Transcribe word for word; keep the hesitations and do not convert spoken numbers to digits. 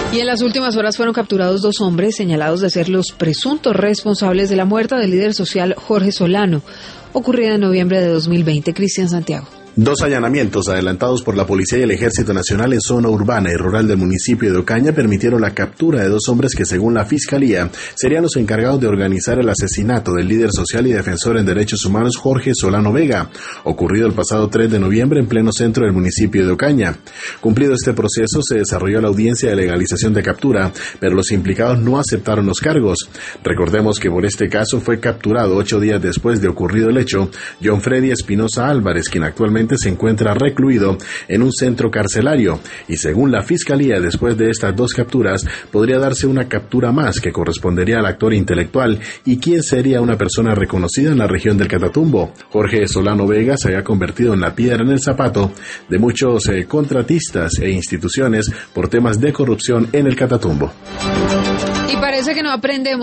Y en las últimas horas fueron capturados dos hombres señalados de ser los presuntos responsables de la muerte del líder social Jorge Solano, ocurrida en noviembre de dos mil veinte. Cristian Santiago. Dos allanamientos adelantados por la Policía y el Ejército Nacional en zona urbana y rural del municipio de Ocaña permitieron la captura de dos hombres que, según la Fiscalía, serían los encargados de organizar el asesinato del líder social y defensor en derechos humanos Jorge Solano Vega, ocurrido el pasado tres de noviembre en pleno centro del municipio de Ocaña. Cumplido este proceso, se desarrolló la audiencia de legalización de captura, pero los implicados no aceptaron los cargos. Recordemos que por este caso fue capturado ocho días después de ocurrido el hecho John Freddy Espinosa Álvarez, quien actualmente se encuentra recluido en un centro carcelario, y según la Fiscalía, después de estas dos capturas podría darse una captura más que correspondería al actor intelectual y quien sería una persona reconocida en la región del Catatumbo. Jorge Solano Vega se había convertido en la piedra en el zapato de muchos eh, contratistas e instituciones por temas de corrupción en el Catatumbo. Y parece que no aprendemos.